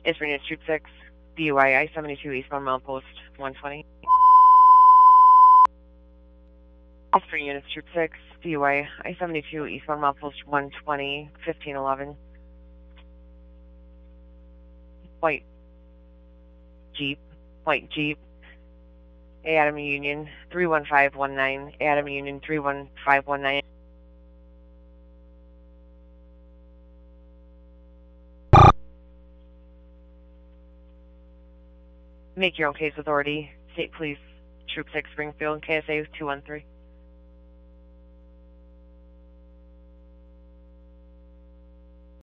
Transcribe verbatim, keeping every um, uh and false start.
Is for Unit Troop six, D U I, I seventy-two eastbound milepost one twenty. Is for Unit Troop six, D U I, I seventy-two eastbound milepost one twenty, fifteen eleven. White Jeep, white Jeep, Adam Union three one five one nine, Adam Union three one five one nine. Make your own case authority. State Police, Troop six Springfield, K S A two one three.